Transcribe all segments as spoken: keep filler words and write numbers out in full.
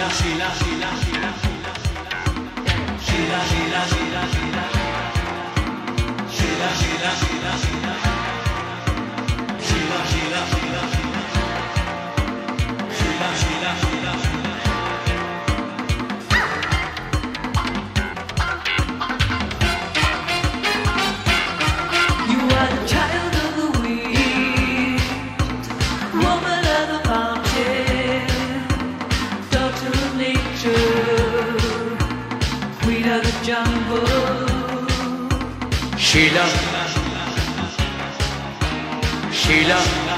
Sheila, Sheila,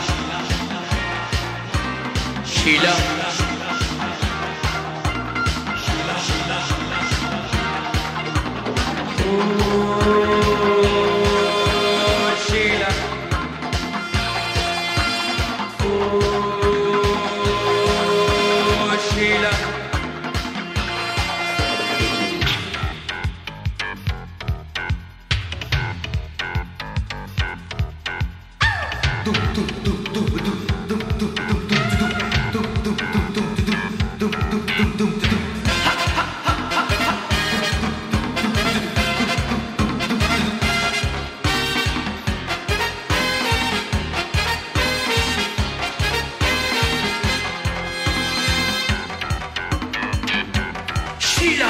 Sheila, oh Sheila, oh Sheila. Sheila,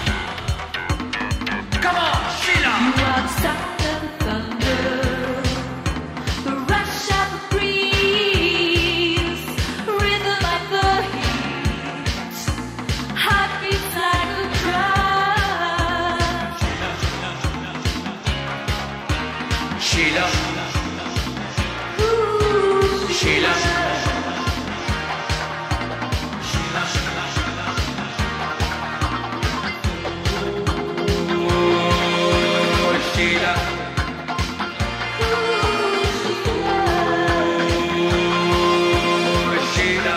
come on, Sheila. You are the sound of the thunder, the rush of the breeze, rhythm like the heat, heartbeats like a drum. Sheila, Ooh, Sheila. Sheila, oh Sheila,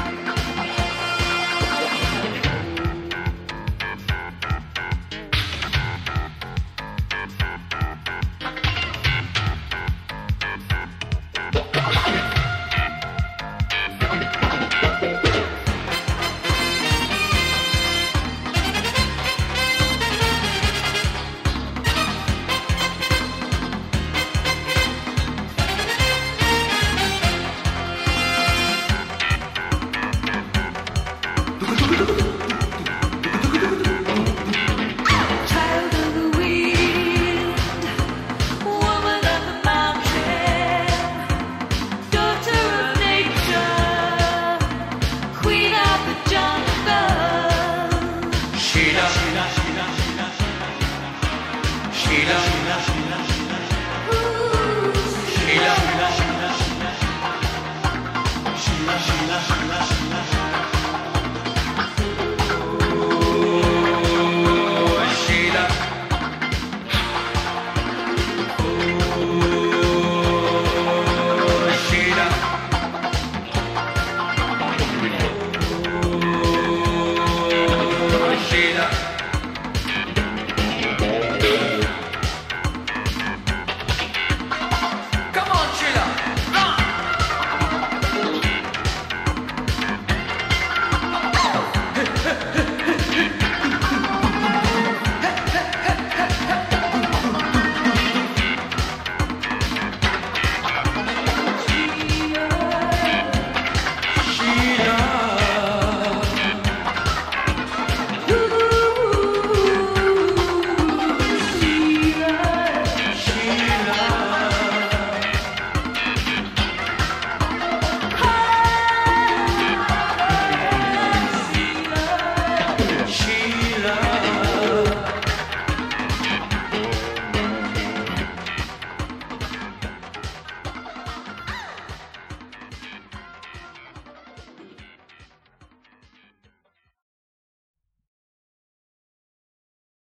child of the wind, woman of the mountain, daughter of nature, queen of the jungle. Sheila, Sheila, Sheila, Ooh, Sheila, oh Sheila, oh Sheila.